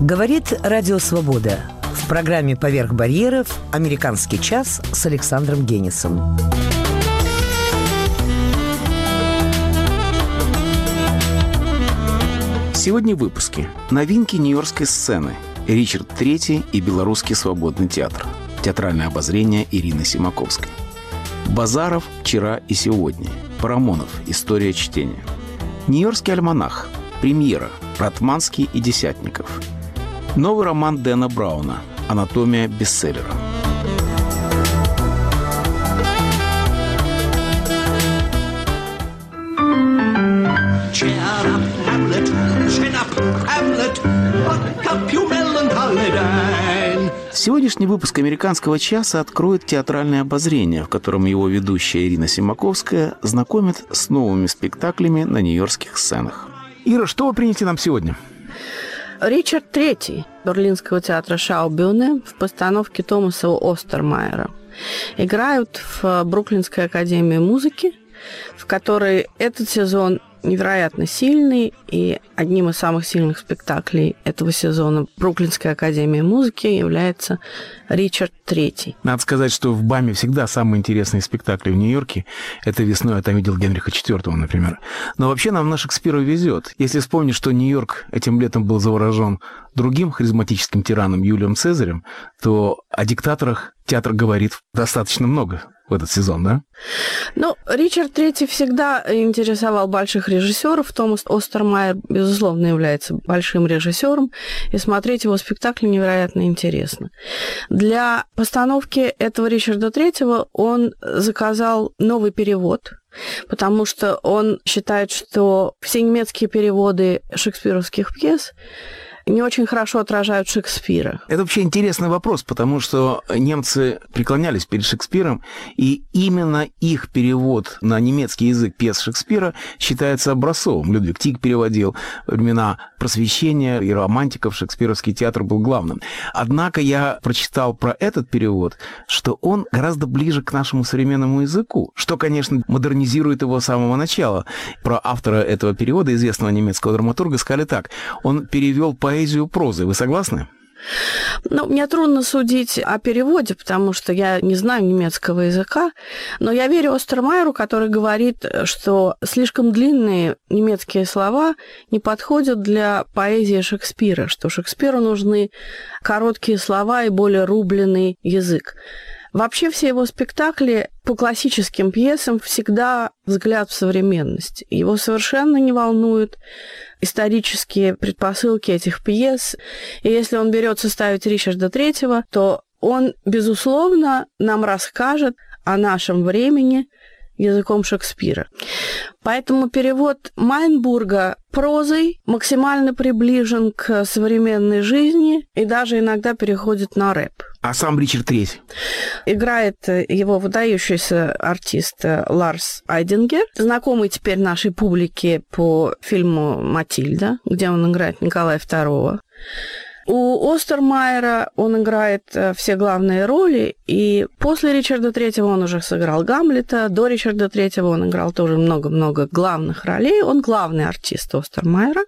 Говорит Радио Свобода. В программе «Поверх барьеров» «Американский час» с Александром Генисом. Сегодня в выпуске. Новинки нью-йоркской сцены. Ричард III и Белорусский свободный театр. Театральное обозрение Ирины Симаковской. Базаров «Вчера и сегодня». Парамонов. История чтения. Нью-Йоркский альманах. Премьера. Ратманский и Десятников. Новый роман Дэна Брауна. Анатомия бестселлера. Сегодняшний выпуск «Американского часа» откроет театральное обозрение, в котором его ведущая Ирина Симаковская знакомит с новыми спектаклями на нью-йоркских сценах. Ира, что вы принесете нам сегодня? Ричард III Берлинского театра Шаубюhne в постановке Томаса Остермайера играют в Бруклинской академии музыки, в которой этот сезон невероятно сильный, и одним из самых сильных спектаклей этого сезона Бруклинской академии музыки является Ричард III. Надо сказать, что в БАМе всегда самые интересные спектакли в Нью-Йорке. Это весной я там видел Генриха IV, например. Но вообще нам на Шекспира везет. Если вспомнить, что Нью-Йорк этим летом был заворожен другим харизматическим тираном Юлием Цезарем, то о диктаторах театр говорит достаточно много в этот сезон, да? Ну, Ричард III всегда интересовал больших режиссеров. Томас Остермайер, безусловно, является большим режиссером, и смотреть его спектакли невероятно интересно. Для постановки этого Ричарда III он заказал новый перевод, потому что он считает, что все немецкие переводы шекспировских пьес не очень хорошо отражают Шекспира. Это вообще интересный вопрос, потому что немцы преклонялись перед Шекспиром, и именно их перевод на немецкий язык пьес Шекспира считается образцовым. Людвиг Тик переводил, во времена Просвещения и романтиков шекспировский театр был главным. Однако я прочитал про этот перевод, что он гораздо ближе к нашему современному языку, что, конечно, модернизирует его с самого начала. Про автора этого перевода, известного немецкого драматурга, сказали так: он перевел поэзию прозой. Вы согласны? Ну, мне трудно судить о переводе, потому что я не знаю немецкого языка, но я верю Остермайеру, который говорит, что слишком длинные немецкие слова не подходят для поэзии Шекспира, что Шекспиру нужны короткие слова и более рубленый язык. Вообще все его спектакли по классическим пьесам всегда взгляд в современность. Его совершенно не волнуют исторические предпосылки этих пьес. И если он берется ставить Ричарда III, то он, безусловно, нам расскажет о нашем времени языком Шекспира. Поэтому перевод Майнбурга прозой максимально приближен к современной жизни и даже иногда переходит на рэп. А сам Ричард III? Играет его выдающийся артист Ларс Айдингер, знакомый теперь нашей публике по фильму «Матильда», где он играет Николая II. У Остермайера он играет все главные роли, и после Ричарда III он уже сыграл Гамлета, до Ричарда III он играл тоже много-много главных ролей, он главный артист Остермайера.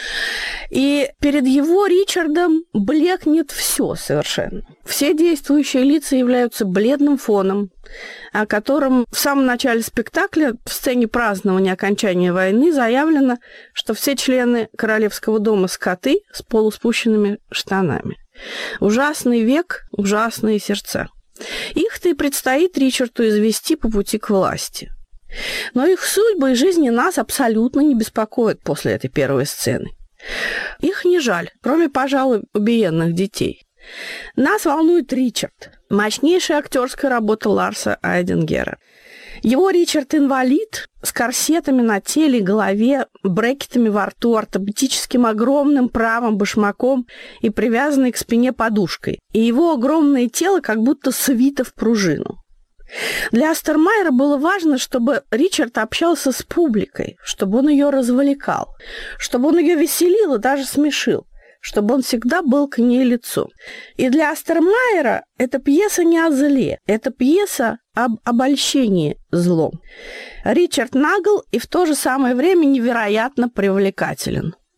И перед его Ричардом блекнет все совершенно. Все действующие лица являются бледным фоном, о котором в самом начале спектакля, в сцене празднования окончания войны, заявлено, что все члены королевского дома скоты с полуспущенными штанами. Ужасный век, ужасные сердца. Их-то и предстоит Ричарду извести по пути к власти. Но их судьбы и жизни нас абсолютно не беспокоят после этой первой сцены. Их не жаль, кроме, пожалуй, убиенных детей. Нас волнует Ричард, мощнейшая актерская работа Ларса Айдингера. Его Ричард-инвалид с корсетами на теле и голове, брекетами во рту, ортопедическим огромным правым башмаком и привязанной к спине подушкой. И его огромное тело как будто свито в пружину. Для Остермайера было важно, чтобы Ричард общался с публикой, чтобы он ее развлекал, чтобы он ее веселил и даже смешил, чтобы он всегда был к ней лицом. И для Остермайера эта пьеса не о зле, это пьеса об обольщении злом. Ричард нагл и в то же самое время невероятно привлекателен.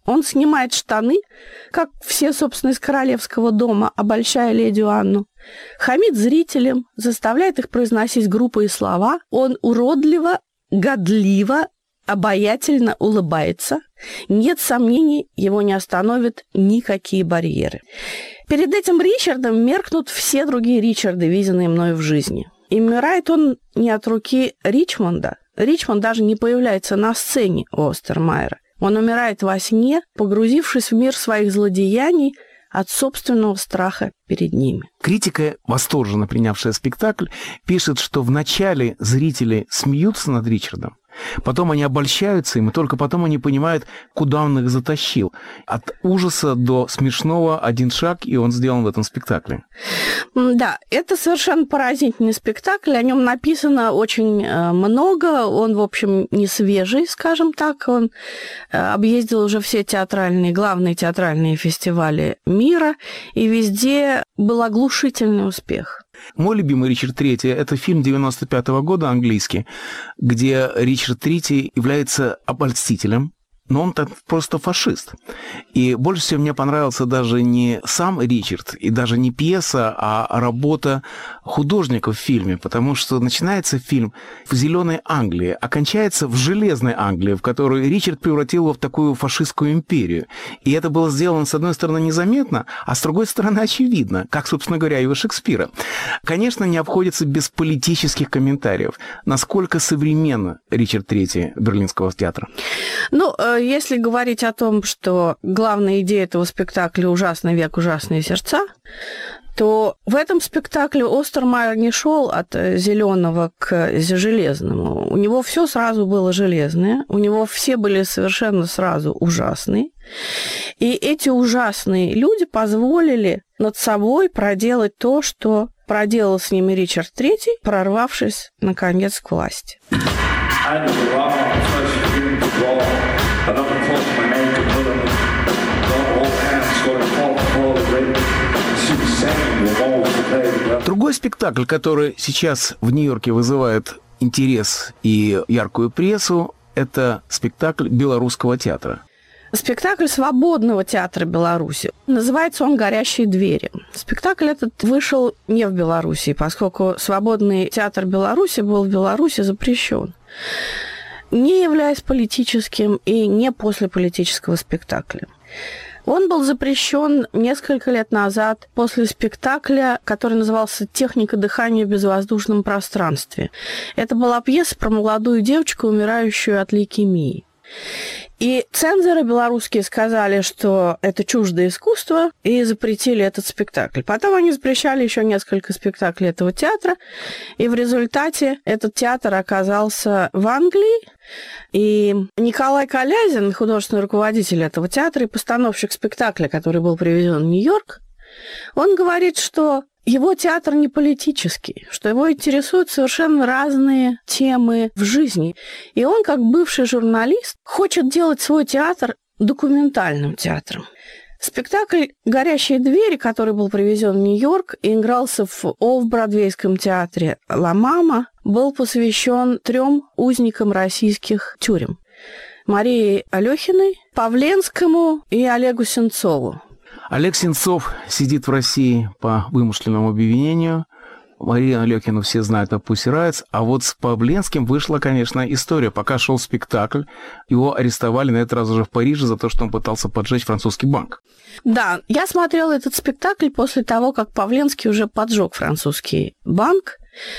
Он снимает штаны, как все, собственно, из королевского дома, обольщая леди Анну. Хамит зрителям, заставляет их произносить грубые слова. Он уродливо, годливо, обаятельно улыбается. Нет сомнений, его не остановят никакие барьеры. Перед этим Ричардом меркнут все другие Ричарды, виденные мною в жизни. И умирает он не от руки Ричмонда. Ричмонд даже не появляется на сцене у Остермайера. Он умирает во сне, погрузившись в мир своих злодеяний от собственного страха перед ними. Критика, восторженно принявшая спектакль, пишет, что вначале зрители смеются над Ричардом, потом они обольщаются им, и только потом они понимают, куда он их затащил. От ужаса до смешного один шаг, и он сделан в этом спектакле. Да, это совершенно поразительный спектакль, о нем написано очень много, он, в общем, не свежий, скажем так, он объездил уже все главные театральные фестивали мира, и везде был оглушительный успех. Мой любимый Ричард III – это фильм 95-го года, английский, где Ричард III является обольстителем, но он просто фашист. И больше всего мне понравился даже не сам Ричард, и даже не пьеса, а работа художника в фильме, потому что начинается фильм в зеленой Англии, а кончается в железной Англии, в которую Ричард превратил его в такую фашистскую империю. И это было сделано, с одной стороны, незаметно, а с другой стороны, очевидно, как, собственно говоря, и у Шекспира. Конечно, не обходится без политических комментариев. Насколько современно Ричард III Берлинского театра? Если говорить о том, что главная идея этого спектакля «Ужасный век, ужасные сердца», то в этом спектакле Остермайер не шел от зеленого к железному. У него все сразу было железное, у него все были совершенно сразу ужасные. И эти ужасные люди позволили над собой проделать то, что проделал с ними Ричард III, прорвавшись, наконец, к власти. Другой спектакль, который сейчас в Нью-Йорке вызывает интерес и яркую прессу, это спектакль Белорусского театра. Спектакль Свободного театра Беларуси. Называется он «Горящие двери». Спектакль этот вышел не в Беларуси, поскольку Свободный театр Беларуси был в Беларуси запрещен, не являясь политическим и не после политического спектакля. Он был запрещен несколько лет назад после спектакля, который назывался «Техника дыхания в безвоздушном пространстве». Это была пьеса про молодую девочку, умирающую от лейкемии. И цензоры белорусские сказали, что это чуждое искусство, и запретили этот спектакль. Потом они запрещали еще несколько спектаклей этого театра, и в результате этот театр оказался в Англии. И Николай Колязин, художественный руководитель этого театра и постановщик спектакля, который был привезен в Нью-Йорк, он говорит, что его театр не политический, что его интересуют совершенно разные темы в жизни. И он, как бывший журналист, хочет делать свой театр документальным театром. Спектакль «Горящие двери», который был привезен в Нью-Йорк и игрался в Офф-Бродвейском театре «Ла Мама», был посвящен 3 узникам российских тюрем: Марии Алёхиной, Павленскому и Олегу Сенцову. Олег Сенцов сидит в России по вымышленному обвинению. Марию Алёхину все знают о Пусси Райтс, а вот с Павленским вышла, конечно, история. Пока шел спектакль, его арестовали на этот раз уже в Париже за то, что он пытался поджечь французский банк. Да, я смотрела этот спектакль после того, как Павленский уже поджег французский банк,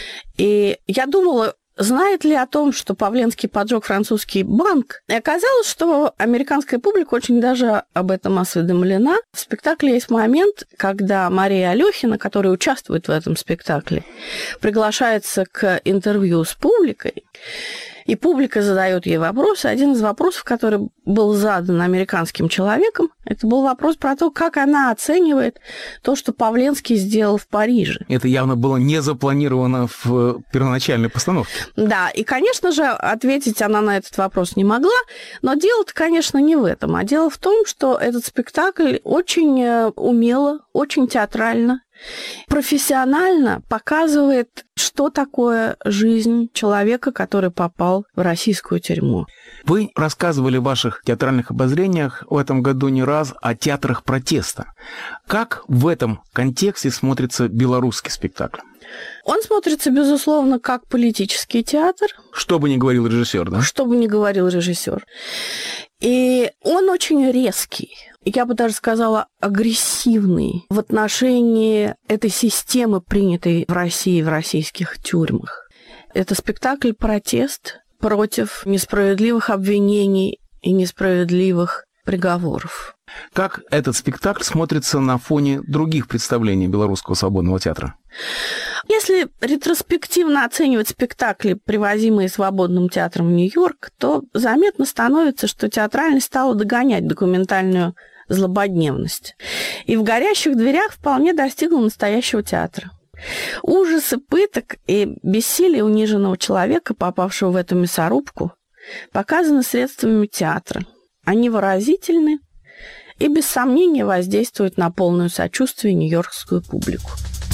и я думала, знает ли о том, что Павленский поджег французский банк. И оказалось, что американская публика очень даже об этом осведомлена. В спектакле есть момент, когда Мария Алёхина, которая участвует в этом спектакле, приглашается к интервью с публикой, и публика задает ей вопросы. Один из вопросов, который был задан американским человеком, это был вопрос про то, как она оценивает то, что Павленский сделал в Париже. Это явно было не запланировано в первоначальной постановке. Да, и, конечно же, ответить она на этот вопрос не могла, но дело-то, конечно, не в этом, а дело в том, что этот спектакль очень умело, очень театрально, профессионально показывает, что такое жизнь человека, который попал в российскую тюрьму. Вы рассказывали в ваших театральных обозрениях в этом году не раз о театрах протеста. Как в этом контексте смотрится белорусский спектакль? Он смотрится, безусловно, как политический театр. Что бы ни говорил режиссер, да? Что бы ни говорил режиссер. И он очень резкий. Я бы даже сказала, агрессивный в отношении этой системы, принятой в России, в российских тюрьмах. Это спектакль «Протест» против несправедливых обвинений и несправедливых приговоров. Как этот спектакль смотрится на фоне других представлений Белорусского свободного театра? Если ретроспективно оценивать спектакли, привозимые Свободным театром в Нью-Йорк, то заметно становится, что театральность стала догонять документальную злободневность. И в «Горящих дверях» вполне достигла настоящего театра. Ужасы пыток и бессилие униженного человека, попавшего в эту мясорубку, показаны средствами театра. Они выразительны и, без сомнения, воздействуют на полное сочувствие нью-йоркскую публику.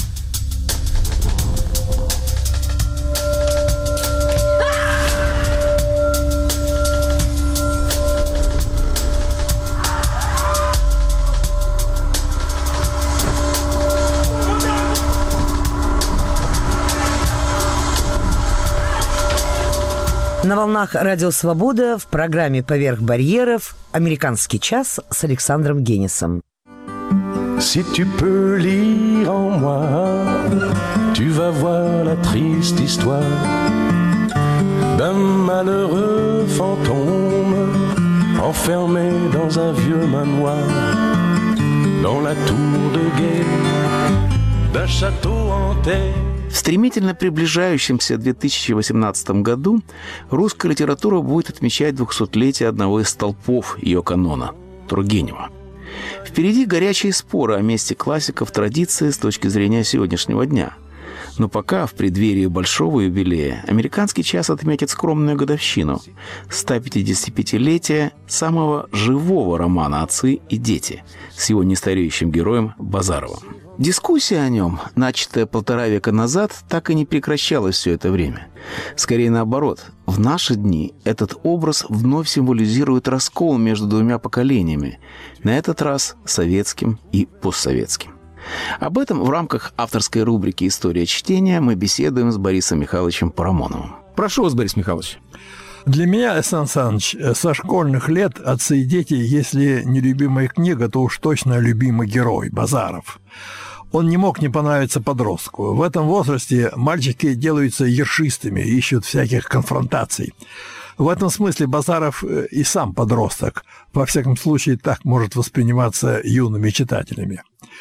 На волнах Радио Свобода в программе «Поверх барьеров» «Американский час» с Александром Генисом. Si tu peux lire en moi, tu vas voir la triste histoire d'un malheureux fantôme enfermé dans un vieux manoir, dans la tour de guet d'un château hanté. В стремительно приближающемся 2018 году русская литература будет отмечать 200-летие одного из столпов ее канона – Тургенева. Впереди горячие споры о месте классиков традиции с точки зрения сегодняшнего дня. Но пока, в преддверии большого юбилея, «Американский час» отметит скромную годовщину – 155-летие самого живого романа «Отцы и дети» с его нестареющим героем Базаровым. Дискуссия о нем, начатая 1,5 века назад, так и не прекращалась все это время. Скорее наоборот, в наши дни этот образ вновь символизирует раскол между двумя поколениями, на этот раз советским и постсоветским. Об этом в рамках авторской рубрики «История чтения» мы беседуем с Борисом Михайловичем Парамоновым. Прошу вас, Борис Михайлович. Для меня, Сан Саныч, со школьных лет «Отцы и дети», если не любимая книга, то уж точно любимый герой – Базаров. Он не мог не понравиться подростку. В этом возрасте мальчики делаются ершистыми, ищут всяких конфронтаций. В этом смысле Базаров и сам подросток. Во всяком случае, так может восприниматься юными читателями.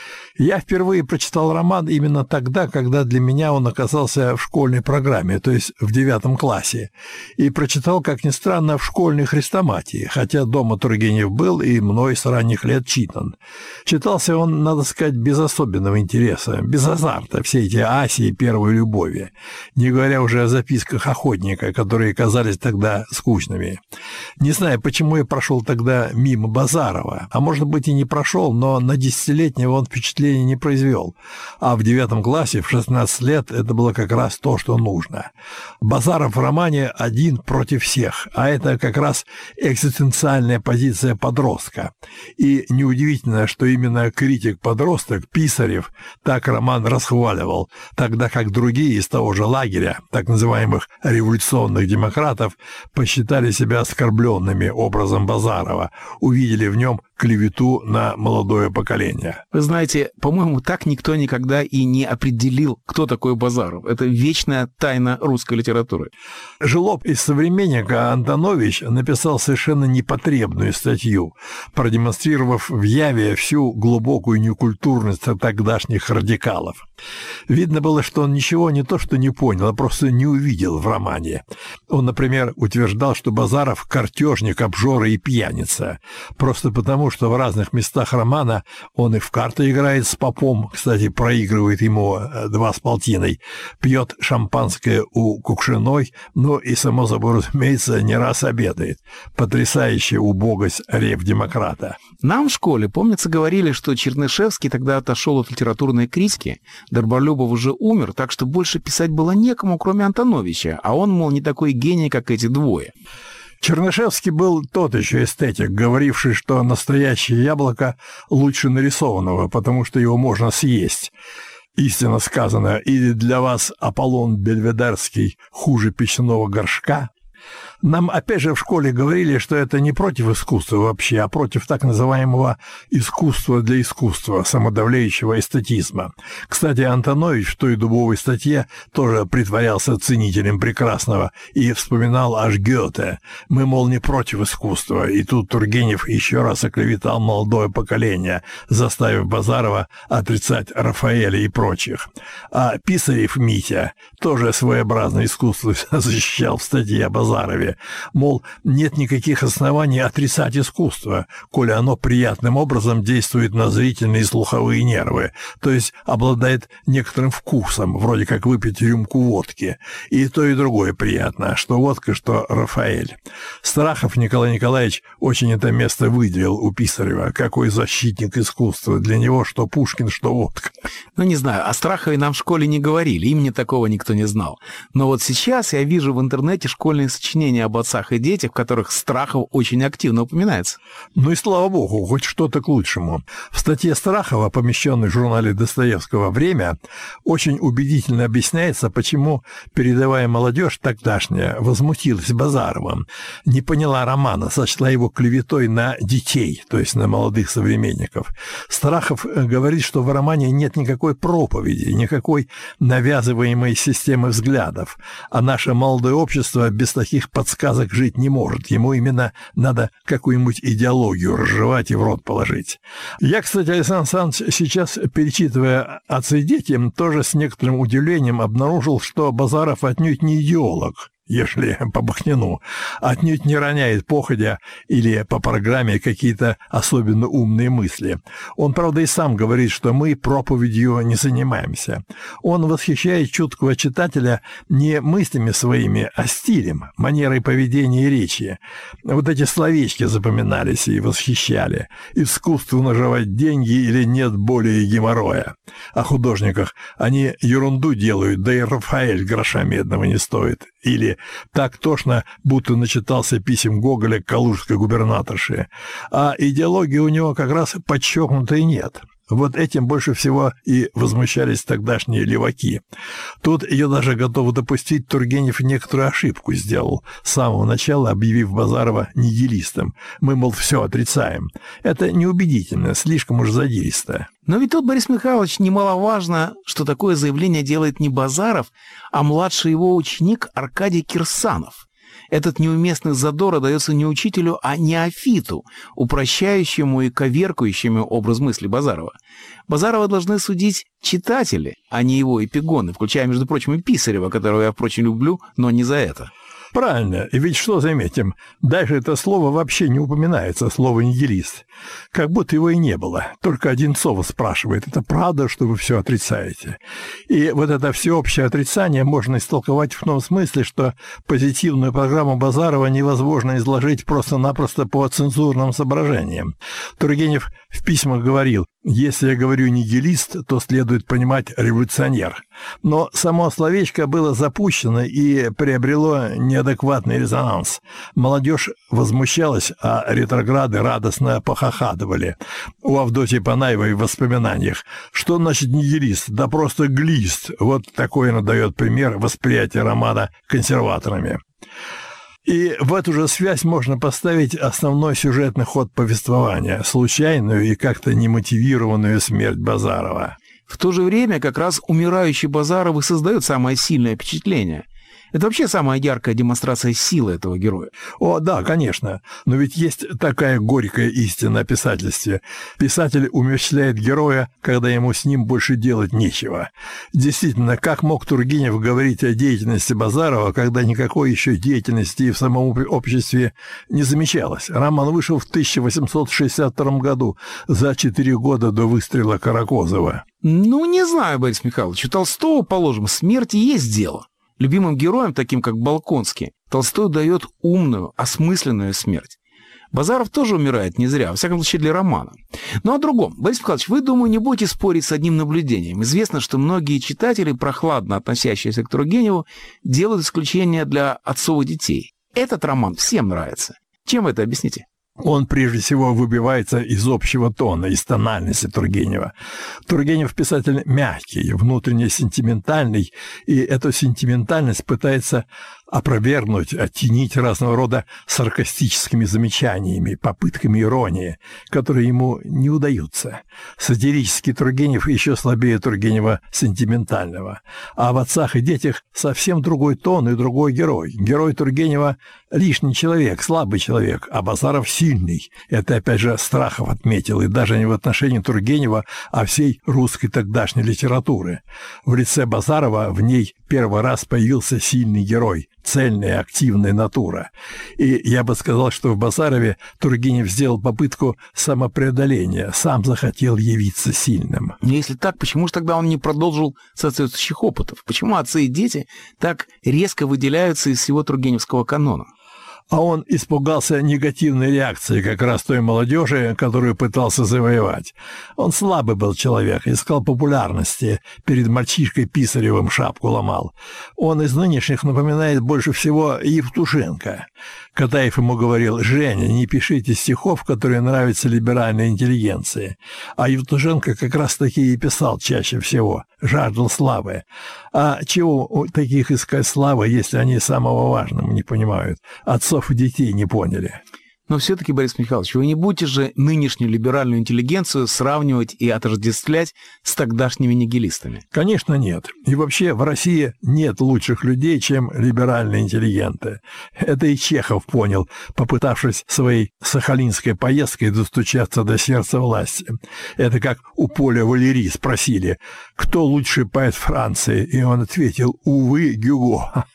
Я впервые прочитал роман именно тогда, когда для меня он оказался в школьной программе, то есть в 9 классе, и прочитал, как ни странно, в школьной хрестоматии, хотя дома Тургенев был и мной с ранних лет читан. Читался он, надо сказать, без особенного интереса, без азарта, все эти Аси и первой любови, не говоря уже о записках охотника, которые казались тогда скучными. Не знаю, почему я прошел тогда мимо Базарова, а может быть и не прошел, но на десятилетнего он впечатление не произвел, а в 9 классе, в 16 лет, это было как раз то, что нужно. Базаров в романе один против всех, а это как раз экзистенциальная позиция подростка. И неудивительно, что именно критик-подросток Писарев так роман расхваливал, тогда как другие из того же лагеря, так называемых революционных демократов, посчитали себя оскорбленными образом Базарова, увидели в нем клевету на молодое поколение. Вы знаете, по-моему, так никто никогда и не определил, кто такой Базаров. Это вечная тайна русской литературы. Жлоб из «Современника» Антонович написал совершенно непотребную статью, продемонстрировав в яве всю глубокую некультурность тогдашних радикалов. Видно было, что он ничего не то что не понял, а просто не увидел в романе. Он, например, утверждал, что Базаров – картежник, обжора и пьяница, просто потому, что в разных местах романа он и в карты играет с попом, кстати, проигрывает ему 2 с полтиной, пьет шампанское у Кукшиной, но и, само собой, разумеется, не раз обедает. Потрясающая убогость рев-демократа. Нам в школе, помнится, говорили, что Чернышевский тогда отошел от литературной критики, Добролюбов уже умер, так что больше писать было некому, кроме Антоновича, а он, мол, не такой гений, как эти двое. Чернышевский был тот еще эстетик, говоривший, что настоящее яблоко лучше нарисованного, потому что его можно съесть. Истинно сказано, или для вас Аполлон Бельведерский хуже печеного горшка. Нам опять же в школе говорили, что это не против искусства вообще, а против так называемого искусства для искусства, самодавлеющего эстетизма. Кстати, Антонович в той дубовой статье тоже притворялся ценителем прекрасного и вспоминал аж Гёте. Мы, мол, не против искусства. И тут Тургенев еще раз оклеветал молодое поколение, заставив Базарова отрицать Рафаэля и прочих. А Писарев Митя тоже своеобразное искусство защищал в статье о Базарове. Мол, нет никаких оснований отрицать искусство, коли оно приятным образом действует на зрительные и слуховые нервы, то есть обладает некоторым вкусом, вроде как выпить рюмку водки. И то, и другое приятно, что водка, что Рафаэль. Страхов Николай Николаевич очень это место выделил у Писарева, какой защитник искусства. Для него что Пушкин, что водка. Ну, не знаю, о Страхове нам в школе не говорили, имени такого никто не знал. Но вот сейчас я вижу в интернете школьные сочинения об отцах и детях, в которых Страхов очень активно упоминается. Ну и слава богу, хоть что-то к лучшему. В статье Страхова, помещенной в журнале Достоевского «Время», очень убедительно объясняется, почему передовая молодежь тогдашняя возмутилась Базаровым, не поняла романа, сочла его клеветой на детей, то есть на молодых современников. Страхов говорит, что в романе нет никакой проповеди, никакой навязываемой системы взглядов, а наше молодое общество без таких подсказок жить не может. Ему именно надо какую-нибудь идеологию разжевать и в рот положить. Я, кстати, Александр Александрович, сейчас, перечитывая «Отцы и дети», тоже с некоторым удивлением обнаружил, что Базаров отнюдь не идеолог, если по Бахнину, отнюдь не роняет походя или по программе какие-то особенно умные мысли. Он, правда, и сам говорит, что мы проповедью не занимаемся. Он восхищает чуткого читателя не мыслями своими, а стилем, манерой поведения и речи. Вот эти словечки запоминались и восхищали. Искусство наживать деньги или нет более геморроя. О художниках они ерунду делают, да и Рафаэль гроша медного не стоит. Или так тошно, будто начитался писем Гоголя к калужской губернаторше. А идеологии у него как раз подчеркнутой нет. Вот этим больше всего и возмущались тогдашние леваки. Тут я даже готов допустить, Тургенев некоторую ошибку сделал, с самого начала объявив Базарова нигилистом. Мы, мол, все отрицаем. Это неубедительно, слишком уж задиристо. Но ведь тут, Борис Михайлович, немаловажно, что такое заявление делает не Базаров, а младший его ученик Аркадий Кирсанов. Этот неуместный задор дается не учителю, а неофиту, упрощающему и коверкающему образ мысли Базарова. Базарова должны судить читатели, а не его эпигоны, включая, между прочим, и Писарева, которого я, впрочем, люблю, но не за это. Правильно. И ведь что заметим, дальше это слово вообще не упоминается, слово «нигилист». Как будто его и не было. Только Одинцова спрашивает, это правда, что вы все отрицаете? И вот это всеобщее отрицание можно истолковать в том смысле, что позитивную программу Базарова невозможно изложить просто-напросто по цензурным соображениям. Тургенев в письмах говорил, если я говорю нигилист, то следует понимать революционер. Но само словечко было запущено и приобрело неадекватный резонанс. Молодежь возмущалась, а ретрограды радостно похохатывали. У Авдотьи Панаевой в воспоминаниях. Что значит нигилист? Да просто глист. Вот такой она дает пример восприятия романа консерваторами. И в эту же связь можно поставить основной сюжетный ход повествования, случайную и как-то немотивированную смерть Базарова. В то же время как раз умирающий Базаров и создает самое сильное впечатление. Это вообще самая яркая демонстрация силы этого героя. О, да, конечно. Но ведь есть такая горькая истина о писательстве. Писатель умерщвляет героя, когда ему с ним больше делать нечего. Действительно, как мог Тургенев говорить о деятельности Базарова, когда никакой еще деятельности в самом обществе не замечалось? Роман вышел в 1862 году, за 4 года до выстрела Каракозова. Ну, не знаю, Борис Михайлович, у Толстого, положим, смерти есть дело. Любимым героям, таким как Болконский, Толстой дает умную, осмысленную смерть. Базаров тоже умирает не зря, во всяком случае для романа. Но о другом. Борис Михайлович, вы, думаю, не будете спорить с одним наблюдением. Известно, что многие читатели, прохладно относящиеся к Тургеневу, делают исключение для отцов и детей. этот роман всем нравится. Чем вы это объясните? Он прежде всего выбивается из общего тона, из тональности Тургенева. Тургенев писатель мягкий, внутренне сентиментальный, и эту сентиментальность пытается опровергнуть, оттенить разного рода саркастическими замечаниями, попытками иронии, которые ему не удаются. Сатирический Тургенев еще слабее Тургенева сентиментального. А в «Отцах и детях» совсем другой тон и другой герой. Герой Тургенева – лишний человек, слабый человек, а Базаров – сильный. Это, опять же, Страхов отметил, и даже не в отношении Тургенева, а всей русской тогдашней литературы. В лице Базарова в ней первый раз появился сильный герой, цельная, активная натура. И я бы сказал, что в Базарове Тургенев сделал попытку самопреодоления, сам захотел явиться сильным. Но если так, почему же тогда он не продолжил соответствующих опытов? Почему «Отцы и дети» так резко выделяются из всего тургеневского канона? А он испугался негативной реакции как раз той молодежи, которую пытался завоевать. Он слабый был человек, искал популярности, перед мальчишкой Писаревым шапку ломал. Он из нынешних напоминает больше всего Евтушенко. Катаев ему говорил: «Женя, не пишите стихов, которые нравятся либеральной интеллигенции». А Евтушенко как раз таки и писал чаще всего, жаждал славы. А чего у таких искать славы, если они самого важного не понимают? Отцов и детей не поняли. Но все-таки, Борис Михайлович, вы не будете же нынешнюю либеральную интеллигенцию сравнивать и отождествлять с тогдашними нигилистами? Конечно, нет. И вообще в России нет лучших людей, чем либеральные интеллигенты. Это и Чехов понял, попытавшись своей сахалинской поездкой достучаться до сердца власти. Это как у Поля Валери спросили, кто лучший поэт Франции, и он ответил: увы, Гюго.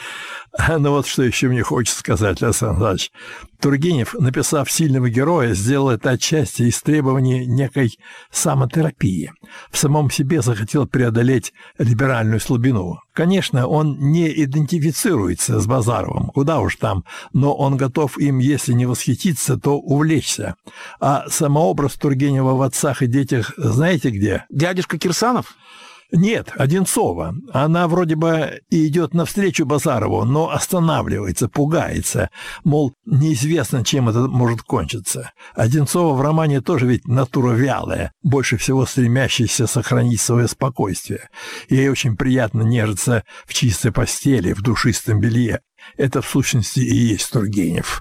Ну вот что еще мне хочется сказать, Александр Иванович. Тургенев, написав сильного героя, сделал это отчасти из требований некой самотерапии. В самом себе захотел преодолеть либеральную слабину. Конечно, он не идентифицируется с Базаровым, куда уж там, но он готов им, если не восхититься, то увлечься. А самообраз Тургенева в «Отцах и детях» знаете где? Дядюшка Кирсанов? Нет, Одинцова. Она вроде бы и идет навстречу Базарову, но останавливается, пугается. Мол, неизвестно, чем это может кончиться. Одинцова в романе тоже ведь натура вялая, больше всего стремящаяся сохранить свое спокойствие. Ей очень приятно нежиться в чистой постели, в душистом белье. Это, в сущности, и есть Тургенев.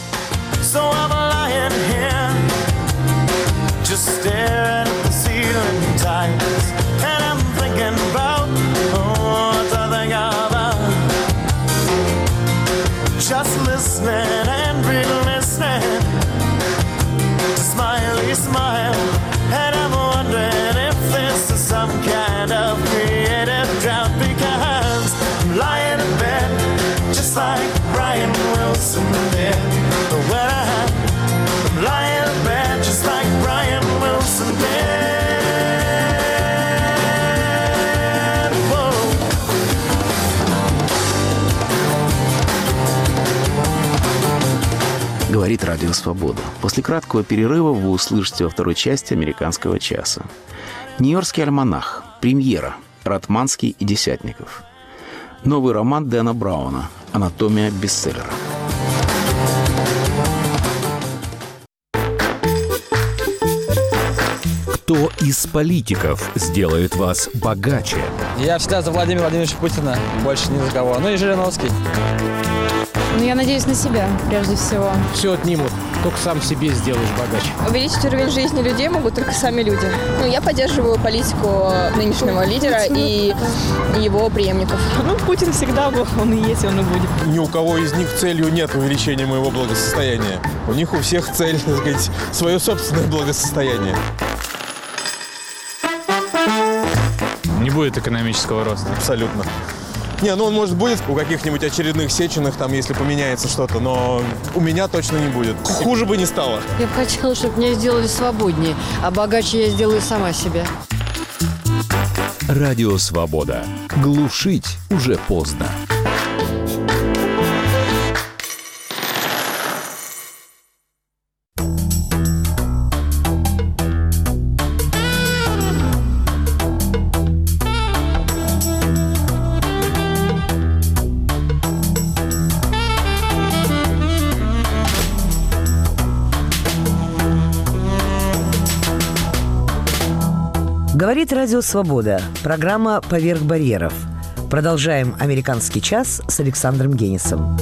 Just listening and re-listening to Smiley Smile, and I'm wondering if this is some kind of creative drought, because I'm lying in bed just like Brian Wilson did. When I'm lying in bed just like Brian Wilson did. Говорит Радио Свобода. После краткого перерыва вы услышите во второй части «Американского часа». Нью-Йоркский альманах. Премьера. Ратманский и Десятников. Новый роман Дэна Брауна. Анатомия бестселлера. Кто из политиков сделает вас богаче? Я всегда за Владимира Владимировича Путина, больше ни за кого. Ну и Жириновский. Ну, я надеюсь на себя, прежде всего. Все отнимут, только сам себе сделаешь богаче. Увеличить уровень жизни людей могут только сами люди. Ну, я поддерживаю политику нынешнего лидера и его преемников. Ну, Путин всегда был, он и есть, он и будет. Ни у кого из них целью нет увеличения моего благосостояния. У них у всех цель, так сказать, свое собственное благосостояние. Не будет экономического роста. Абсолютно. Не, ну он, может, будет у каких-нибудь очередных Сеченых, там, если поменяется что-то, но у меня точно не будет. Хуже бы не стало. Я бы хотела, чтобы меня сделали свободнее, а богаче я сделаю сама себя. Радио Свобода. Глушить уже поздно. Говорит Радио Свобода. Программа «Поверх барьеров». Продолжаем «Американский час» с Александром Генисом.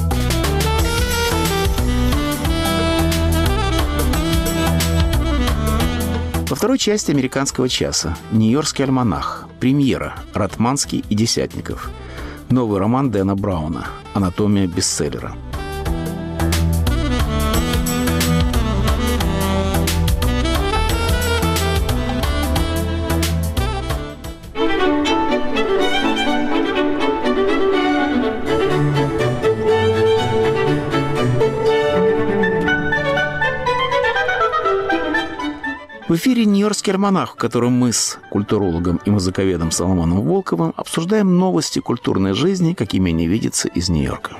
Во второй части «Американского часа» «Нью-Йоркский альманах», премьера «Ратманский и Десятников», новый роман Дэна Брауна «Анатомия бестселлера». В эфире «Нью-Йоркский альманах», в котором мы с культурологом и музыковедом Соломоном Волковым обсуждаем новости культурной жизни, какими они видятся из Нью-Йорка.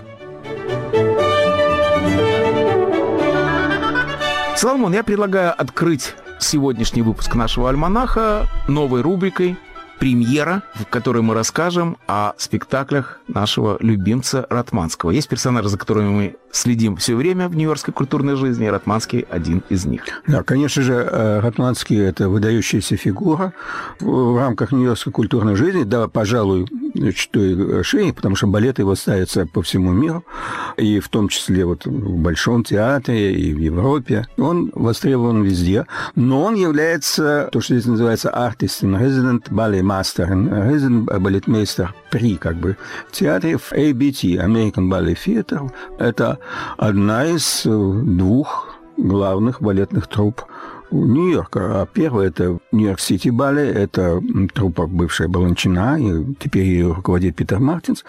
Соломон, я предлагаю открыть сегодняшний выпуск нашего альманаха новой рубрикой «Премьера», в которой мы расскажем о спектаклях нашего любимца Ратманского. Есть персонажи, за которыми мы следим все время в нью-йоркской культурной жизни, и Ратманский один из них. Да, конечно же, Ратманский – это выдающаяся фигура в рамках нью-йоркской культурной жизни, да, пожалуй, что и шире, потому что балеты его ставятся по всему миру, и в том числе вот в Большом театре, и в Европе. Он востребован везде, но он является, то, что здесь называется artist in resident, ballet master in resident, балетмейстер при, как бы, в театре в ABT, American Ballet Theatre. Это одна из двух главных балетных труп Нью-Йорка. Первая – это Нью-Йорк-Сити Балет, это труппа бывшая Баланчина, и теперь ее руководит Питер Мартинс.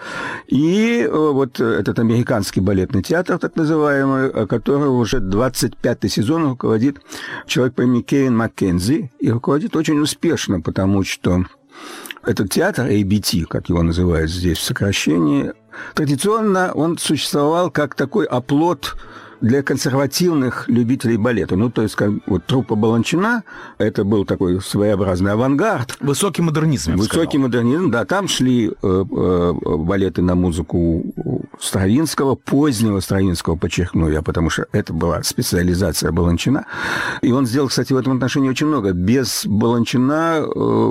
И вот этот американский балетный театр, так называемый, который уже 25-й сезон руководит человек по имени Кейн Маккензи, и руководит очень успешно, потому что этот театр, ABT, как его называют здесь в сокращении, традиционно он существовал как такой оплот для консервативных любителей балета. Ну, то есть, как вот труппа Баланчина, это был такой своеобразный авангард. Высокий модернизм, Высокий модернизм, да. Там шли балеты на музыку Стравинского, позднего Стравинского, подчеркну я, потому что это была специализация Баланчина. И он сделал, кстати, в этом отношении очень много. Без Баланчина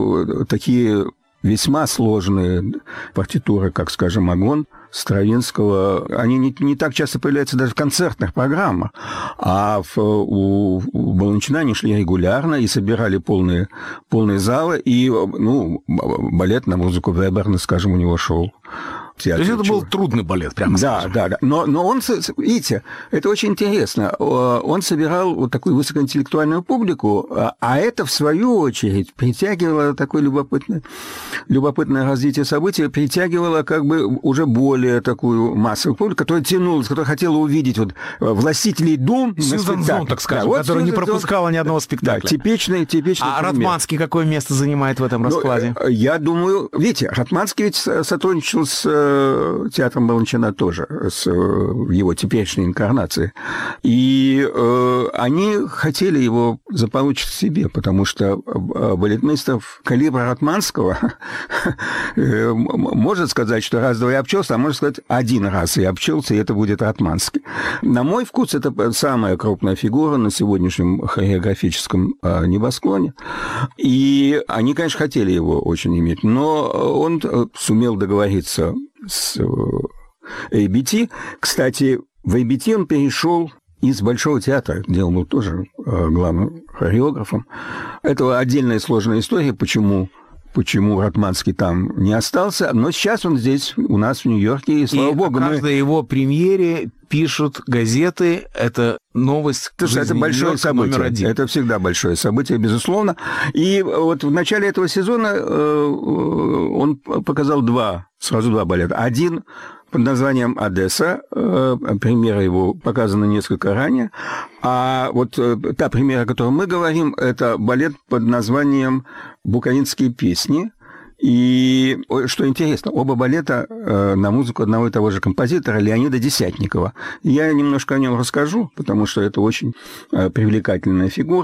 такие весьма сложные партитуры, как, скажем, «Огонь» Стравинского, они не так часто появляются даже в концертных программах, а у Баланчина они шли регулярно и собирали полные залы, и, ну, балет на музыку Веберна, скажем, у него шел. То есть это был трудный балет, прямо скажем. Да. Но он, видите, это очень интересно. Он собирал вот такую высокоинтеллектуальную публику, а это, в свою очередь, притягивало такое любопытное развитие событий, притягивало как бы уже более такую массовую публику, которая тянулась, которая хотела увидеть вот «Властителей дум» на спектакле. Так скажем, да, которая не пропускала ни одного спектакля. Да, типичный А Ратманский какое место занимает в этом раскладе? Я думаю, видите, Ратманский ведь сотрудничал с театром Баланчина тоже, с его теперешней инкарнацией. И они хотели его заполучить себе, потому что балетмейстеров калибра Ратманского может сказать, что раз-два я обчелся, а может сказать, один раз я обчелся, и это будет Ратманский. На мой вкус, это самая крупная фигура на сегодняшнем хореографическом небосклоне. И они, конечно, хотели его очень иметь, но он сумел договориться с ABT. Кстати, в ABT он перешел из Большого театра, где он был тоже главным хореографом. Это отдельная сложная история, почему Ратманский там не остался, но сейчас он здесь, у нас в Нью-Йорке, и слава богу. О каждой его премьере пишут газеты, это новость. Это большое событие. Номер один. Это всегда большое событие, безусловно. И вот в начале этого сезона он показал сразу два балета. Один под названием «Одесса». Премьера его показана несколько ранее. А вот та премьера, о которой мы говорим, это балет под названием «Буковинские песни». И, что интересно, оба балета на музыку одного и того же композитора Леонида Десятникова. Я немножко о нем расскажу, потому что это очень привлекательная фигура.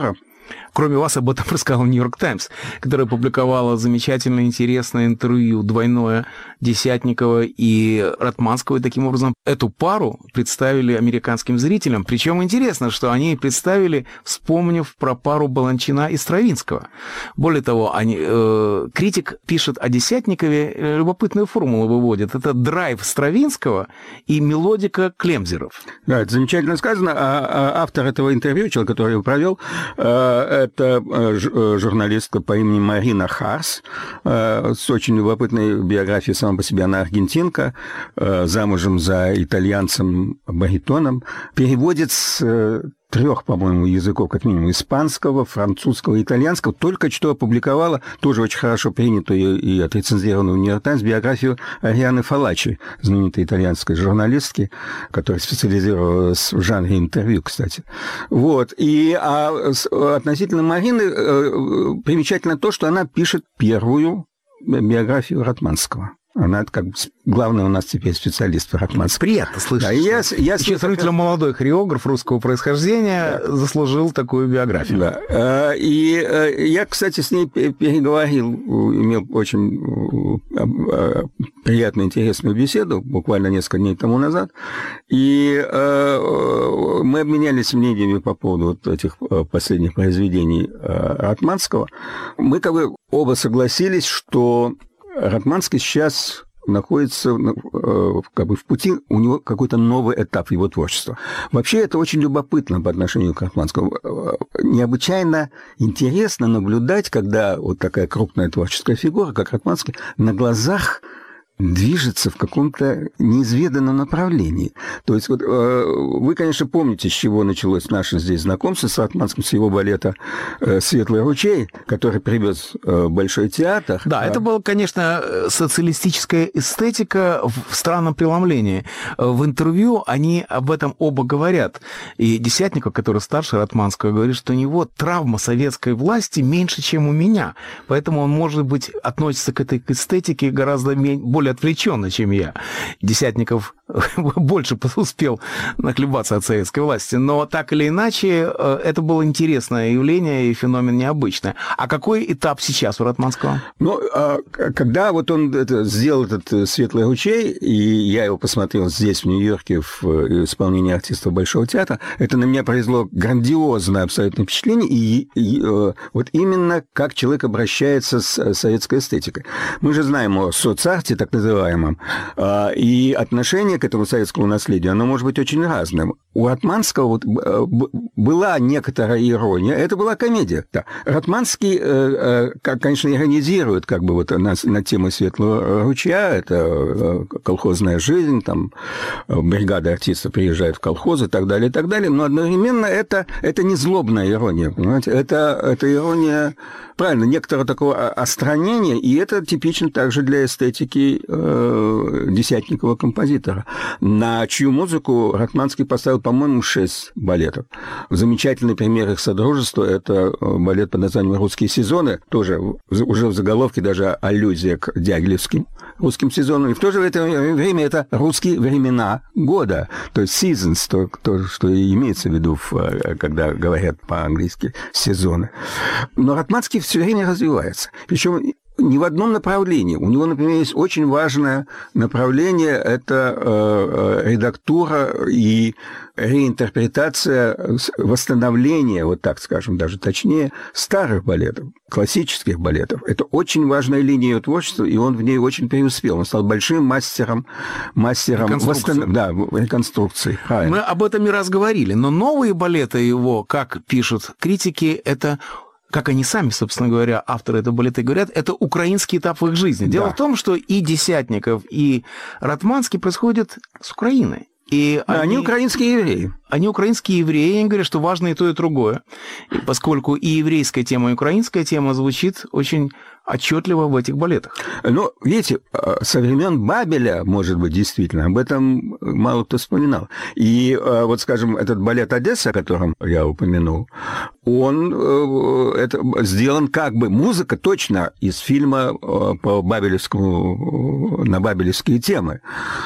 Кроме вас, об этом рассказал «Нью-Йорк Таймс», которая публиковала замечательное, интересное интервью двойное Десятникова и Ратманского. И таким образом эту пару представили американским зрителям. Причем интересно, что они представили, вспомнив про пару Баланчина и Стравинского. Более того, критик пишет о Десятникове, любопытную формулу выводит. Это драйв Стравинского и мелодика Клемзеров. Да, это замечательно сказано. А автор этого интервью, человек, который его провел, это журналистка по имени Марина Харс с очень любопытной биографией, сама по себе она аргентинка, замужем за итальянцем-баритоном, переводит с 3, по-моему, языков, как минимум, испанского, французского и итальянского, только что опубликовала, тоже очень хорошо принятую и отрецензированную в «Нью-Йорк Таймс», биографию Арианы Фалачи, знаменитой итальянской журналистки, которая специализировалась в жанре интервью, кстати. Вот. Относительно Марины примечательно то, что она пишет первую биографию Ратманского. Она как бы главный у нас теперь специалист по Ратманскому. Приятно слышать. Да, я сравнительно молодой хореограф русского происхождения заслужил такую биографию. Да. И я, кстати, с ней переговорил, имел очень приятную, интересную беседу буквально несколько дней тому назад. И мы обменялись мнениями по поводу вот этих последних произведений Ратманского. Мы как бы оба согласились, что Ратманский сейчас находится как бы в пути, у него какой-то новый этап его творчества. Вообще это очень любопытно по отношению к Ратманскому. Необычайно интересно наблюдать, когда вот такая крупная творческая фигура, как Ратманский, на глазах движется в каком-то неизведанном направлении. То есть вот вы, конечно, помните, с чего началось наше здесь знакомство с Ратманским, с его балета «Светлый ручей», который привез Большой театр. Да, это была, конечно, социалистическая эстетика в странном преломлении. В интервью они об этом оба говорят. И Десятников, который старше Ратманского, говорит, что у него травма советской власти меньше, чем у меня. Поэтому он, может быть, относится к этой эстетике гораздо более отвлеченно, чем я. Десятников больше успел нахлебаться от советской власти. Но так или иначе, это было интересное явление и феномен необычный. А какой этап сейчас у Ратманского? Ну, когда вот он сделал этот «Светлый ручей», и я его посмотрел здесь, в Нью-Йорке, в исполнении артистов Большого театра, это на меня произвело грандиозное абсолютно впечатление, и вот именно как человек обращается с советской эстетикой. Мы же знаем о соцарте, так называемом, и отношение к этому советскому наследию, оно может быть очень разным. У Ратманского вот была некоторая ирония, это была комедия. Да. Ратманский, конечно, иронизирует как бы вот на тему «Светлого ручья», это колхозная жизнь, там бригада артистов приезжает в колхозы и так далее, но одновременно это не злобная ирония, понимаете? Это ирония, правильно, некоторого такого остранения, и это типично также для эстетики Десятникова композитора, на чью музыку Ратманский поставил, по-моему, 6 балетов. Замечательный пример их содружества – это балет под названием «Русские сезоны», тоже уже в заголовке даже аллюзия к дягилевским русским сезонам, и в то же время это русские времена года, то есть seasons, то что имеется в виду, когда говорят по-английски «сезоны». Но Ратманский все время развивается, причем не в одном направлении. У него, например, есть очень важное направление – это редактура и реинтерпретация, восстановление, вот так скажем, даже точнее, старых балетов, классических балетов. Это очень важная линия его творчества, и он в ней очень преуспел. Он стал большим мастером реконструкции. Правильно. Мы об этом не раз говорили, но новые балеты его, как пишут критики, это... Как они сами, собственно говоря, авторы этого балета говорят, это украинский этап в их жизни. Дело в том, что и Десятников, и Ратманский происходят с Украины. И они украинские евреи. Они украинские евреи, они говорят, что важно и то, и другое. И поскольку и еврейская тема, и украинская тема звучит очень отчетливо в этих балетах. Ну, видите, со времен Бабеля, может быть, действительно, об этом мало кто вспоминал. И вот, скажем, этот балет «Одесса», о котором я упомянул, он это сделан как бы музыка точно из фильма по Бабелевскому, на бабелевские темы.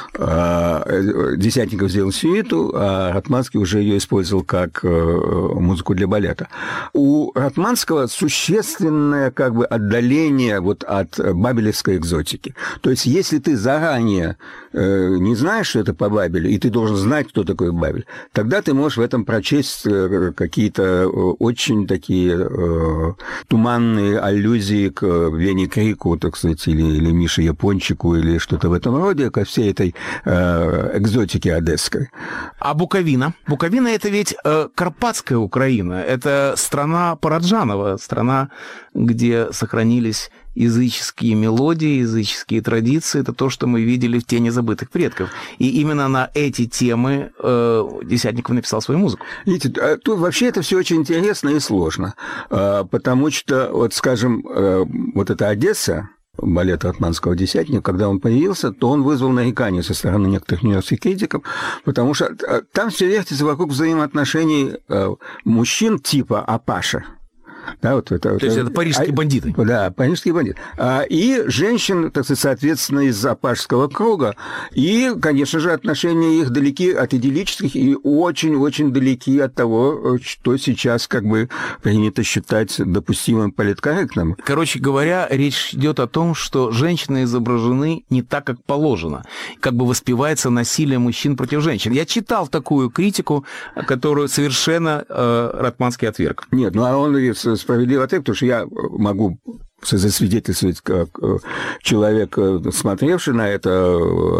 Десятников сделал сюиту, а Ратманский уже ее использовал как музыку для балета. У Ратманского существенное как бы отдаление вот от бабелевской экзотики. То есть если ты заранее не знаешь, что это по Бабелю, и ты должен знать, кто такой Бабель, тогда ты можешь в этом прочесть какие-то очень такие туманные аллюзии к Вене Крику, так сказать, или Мише Япончику, или что-то в этом роде, ко всей этой экзотике одесской. А Буковина? Буковина – это ведь Карпатская Украина, это страна Параджанова, страна, где сохранились языческие мелодии, языческие традиции, это то, что мы видели в «Тени забытых предков». И именно на эти темы Десятников написал свою музыку. Видите, тут вообще это все очень интересно и сложно, потому что, вот, скажем, вот эта Одесса, балет Ратманского «Десятника», когда он появился, то он вызвал нарекания со стороны некоторых нью-йоркских критиков, потому что там все вертится вокруг взаимоотношений мужчин типа Апаша. Да, вот это, то есть это парижские бандиты. Да, парижские бандиты. И женщин, так сказать, соответственно, из апашского круга. И, конечно же, отношения их далеки от идиллических и очень-очень далеки от того, что сейчас как бы принято считать допустимым политкорректным. Короче говоря, речь идет о том, что женщины изображены не так, как положено. Как бы воспевается насилие мужчин против женщин. Я читал такую критику, которую совершенно Ратманский отверг. Нет, ну а он справедливо ответ, потому что я могу засвидетельствовать как человек, смотревший на это,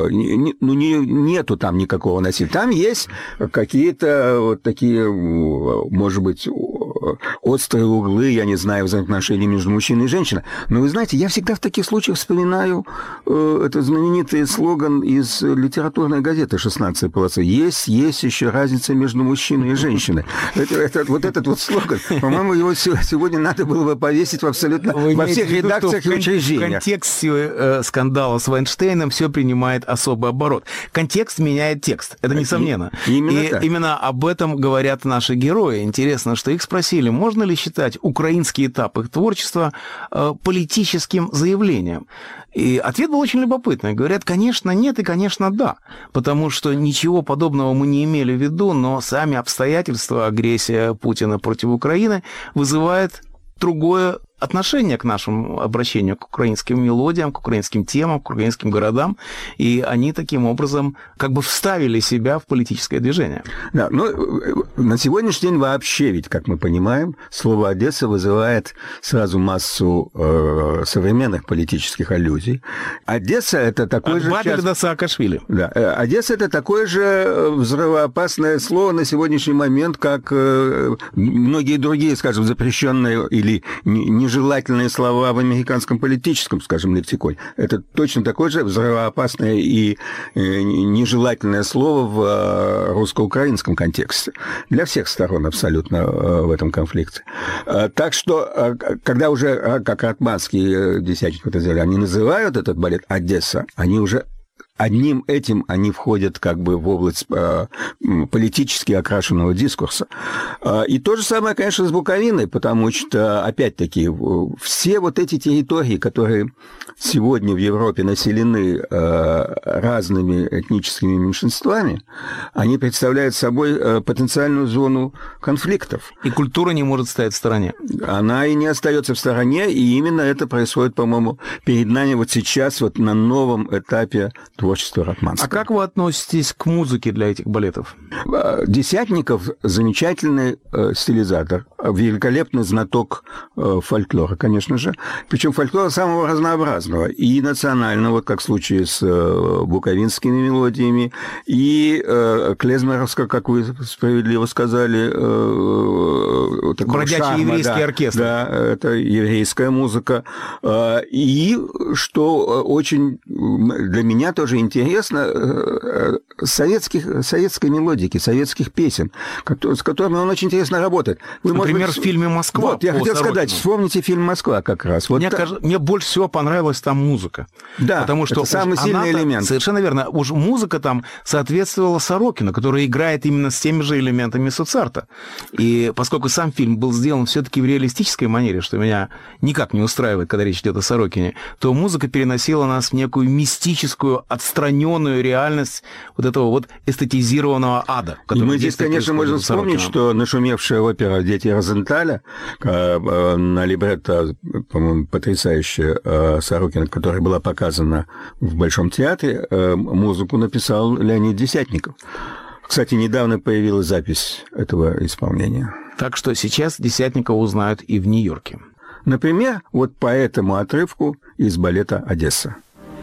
нету там никакого насилия. Там есть какие-то вот такие, может быть, острые углы, я не знаю, взаимоотношений между мужчиной и женщиной. Но вы знаете, я всегда в таких случаях вспоминаю этот знаменитый слоган из литературной газеты «16 полосы». Есть еще разница между мужчиной и женщиной. Вот этот вот слоган, по-моему, его сегодня надо было бы повесить во всех редакциях и учреждениях. В контексте скандала с Вайнштейном все принимает особый оборот. Контекст меняет текст, это несомненно. Именно об этом говорят наши герои. Интересно, что их спросили, можно ли считать украинский этап их творчества политическим заявлением. И ответ был очень любопытный. Говорят, конечно, нет и, конечно, да. Потому что ничего подобного мы не имели в виду, но сами обстоятельства, агрессия Путина против Украины вызывает другое отношение к нашему обращению к украинским мелодиям, к украинским темам, к украинским городам, и они таким образом как бы вставили себя в политическое движение. Да, но на сегодняшний день вообще, ведь, как мы понимаем, слово «Одесса» вызывает сразу массу современных политических аллюзий. Одесса – это такой же... От Бабеля до Саакашвили. Да, Одесса – это такое же взрывоопасное слово на сегодняшний момент, как многие другие, скажем, запрещенные или нежелательные слова в американском политическом, скажем, лексиконе. Это точно такое же взрывоопасное и нежелательное слово в русско-украинском контексте. Для всех сторон абсолютно в этом конфликте. Так что, когда уже, как Ратманский, Десятников это сделали, они называют этот балет «Одесса», они уже одним этим они входят как бы в область политически окрашенного дискурса. И то же самое, конечно, с Буковиной, потому что, опять-таки, все вот эти территории, которые сегодня в Европе населены разными этническими меньшинствами, они представляют собой потенциальную зону конфликтов. И культура не может стоять в стороне. Она и не остается в стороне, и именно это происходит, по-моему, перед нами вот сейчас, вот на новом этапе творчества Ратманского. А как вы относитесь к музыке для этих балетов? Десятников замечательный стилизатор, великолепный знаток фольклора, конечно же. Причем фольклора самого разнообразного. И национального, вот как в случае с буковинскими мелодиями, и клезмеровского, как вы справедливо сказали, бродячий шарма, еврейский оркестр. Да, это еврейская музыка. И, что очень для меня тоже интересно, советской мелодики, советских песен, с которыми он очень интересно работает. Вы, например, в фильме «Москва». Вот, я хотел сказать, вспомните фильм «Москва» как раз. Вот мне больше всего понравилась там музыка. Да, потому что это самый сильный элемент. Совершенно верно. Уж музыка там соответствовала Сорокину, которая играет именно с теми же элементами Суцарта. И поскольку сам фильм фильм был сделан все-таки в реалистической манере, что меня никак не устраивает, когда речь идет о Сорокине, то музыка переносила нас в некую мистическую, отстраненную реальность вот этого вот эстетизированного ада. И мы здесь, конечно, можем вспомнить, что нашумевшая опера «Дети Розенталя» на либретто, по-моему, потрясающая Сорокина, которая была показана в Большом театре, музыку написал Леонид Десятников. Кстати, недавно появилась запись этого исполнения. Так что сейчас Десятникова узнают и в Нью-Йорке. Например, вот по этому отрывку из балета «Одесса».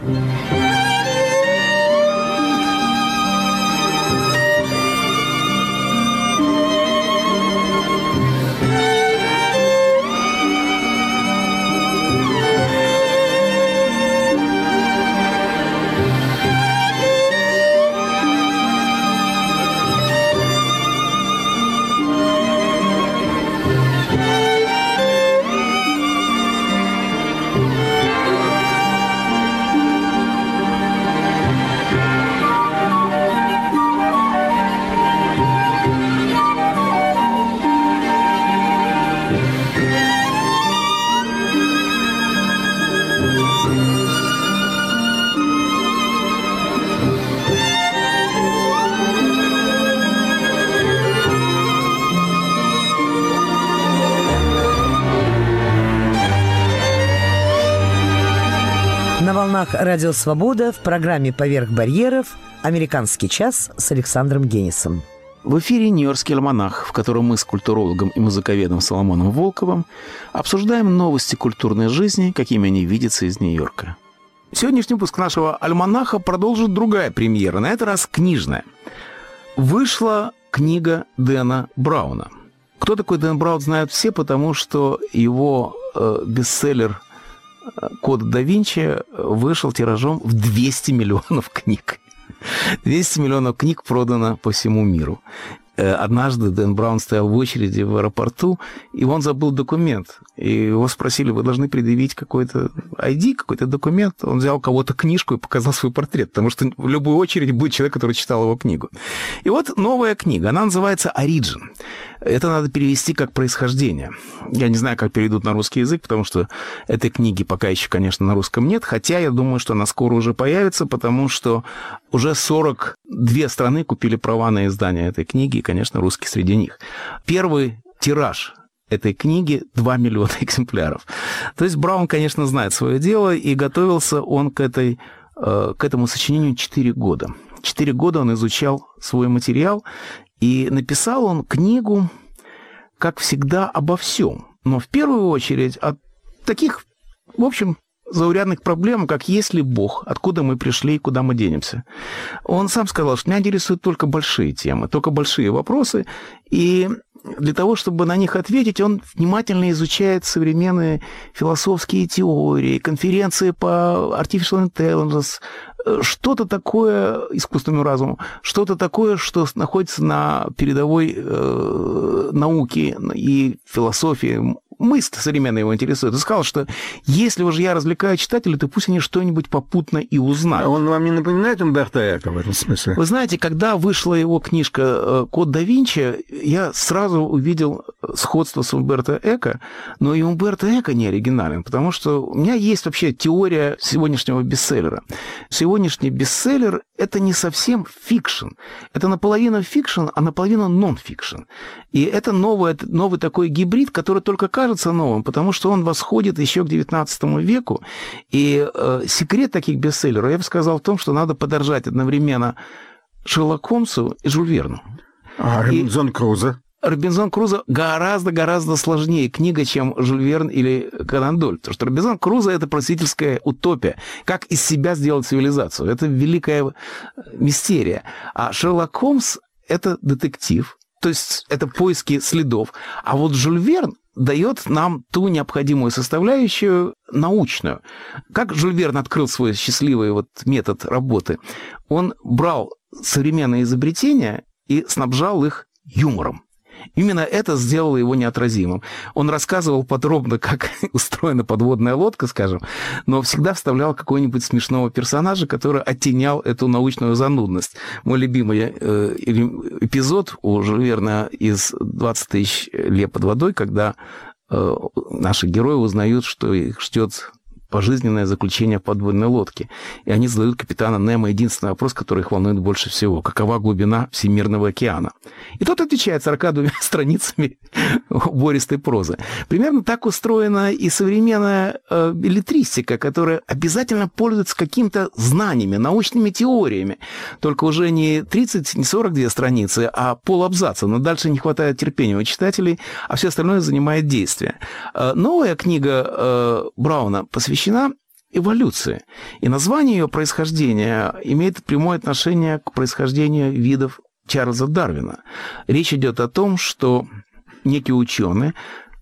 На волнах «Радио Свобода» в программе «Поверх барьеров» «Американский час» с Александром Генисом. В эфире «Нью-Йоркский альманах», в котором мы с культурологом и музыковедом Соломоном Волковым обсуждаем новости культурной жизни, какими они видятся из Нью-Йорка. Сегодняшний выпуск нашего альманаха продолжит другая премьера, на этот раз книжная. Вышла книга Дэна Брауна. Кто такой Дэн Браун, знают все, потому что его бестселлер «Код да Винчи» вышел тиражом в 200 миллионов книг. 200 миллионов книг продано по всему миру. Однажды Дэн Браун стоял в очереди в аэропорту, и он забыл документ. И его спросили, вы должны предъявить какой-то ID, какой-то документ. Он взял у кого-то книжку и показал свой портрет, потому что в любую очередь будет человек, который читал его книгу. И вот новая книга, она называется «Origin». Это надо перевести как «происхождение». Я не знаю, как переведут на русский язык, потому что этой книги пока еще, конечно, на русском нет, хотя я думаю, что она скоро уже появится, потому что уже 42 страны купили права на издание этой книги, и, конечно, русский среди них. Первый тираж этой книги 2 миллиона экземпляров. То есть Браун, конечно, знает свое дело, и готовился он к этому сочинению 4 года. 4 года он изучал свой материал, и написал он книгу, как всегда, обо всем. Но в первую очередь от таких, в общем, заурядных проблем, как есть ли Бог, откуда мы пришли и куда мы денемся. Он сам сказал, что меня интересуют только большие темы, только большие вопросы, и для того, чтобы на них ответить, он внимательно изучает современные философские теории, конференции по Artificial Intelligence, что-то такое, искусственному разуму, что-то такое, что находится на передовой науке и философии. Мысль современная его интересует. Он сказал, что если уже я развлекаю читателей, то пусть они что-нибудь попутно и узнают. А он вам не напоминает Умберто Эко в этом смысле? Вы знаете, когда вышла его книжка «Код да Винчи», я сразу увидел сходство с Умберто Эко, но и Умберто Эко не оригинален, потому что у меня есть вообще теория сегодняшнего бестселлера. Сегодняшний бестселлер – это не совсем фикшн. Это наполовину фикшн, а наполовину нон-фикшн. И это новый такой гибрид, который только кажется новым, потому что он восходит еще к XIX веку. И секрет таких бестселлеров, я бы сказал, в том, что надо подорожать одновременно Шерлоку Холмсу и Жюль Верну. А Робинзон Крузо? Робинзон Крузо гораздо сложнее книга, чем Жюль Верн или Конан Дойль. Потому что Робинзон Крузо – это просветительская утопия. Как из себя сделать цивилизацию. Это великая мистерия. А Шерлок Холмс – это детектив. То есть это поиски следов. А вот Жюль Верн дает нам ту необходимую составляющую научную. Как Жюль Верн открыл свой счастливый метод работы? Он брал современные изобретения и снабжал их юмором. Именно это сделало его неотразимым. Он рассказывал подробно, как устроена подводная лодка, скажем, но всегда вставлял какого-нибудь смешного персонажа, который оттенял эту научную занудность. Мой любимый эпизод у Жюля Верна из «20 тысяч лет под водой», когда наши герои узнают, что их ждет пожизненное заключение в подводной лодке. И они задают капитану Немо единственный вопрос, который их волнует больше всего. Какова глубина Всемирного океана? И тот отвечает 42 страницами убористой прозы. Примерно так устроена и современная беллетристика, которая обязательно пользуется какими-то знаниями, научными теориями. Только уже не 30, не 42 страницы, а полабзаца. Но дальше не хватает терпения у читателей, а все остальное занимает действие. Новая книга Брауна посвящена эволюции. И название ее происхождения имеет прямое отношение к происхождению видов Чарльза Дарвина. Речь идет о том, что некий ученый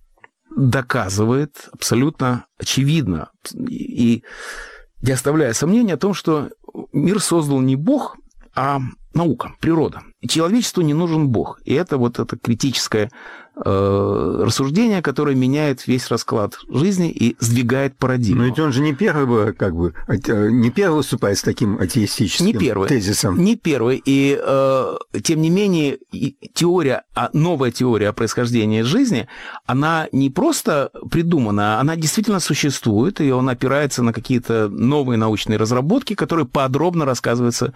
доказывает абсолютно очевидно и не оставляя сомнений о том, что мир создал не Бог, а наука, природа. И человечеству не нужен Бог. И это вот это критическое рассуждение, которое меняет весь расклад жизни и сдвигает парадигму. Но ведь он же не первый, не первый выступает с таким атеистическим тезисом. Не первый. И, тем не менее, новая теория о происхождении жизни, она не просто придумана, она действительно существует, и он опирается на какие-то новые научные разработки, о которых подробно рассказывается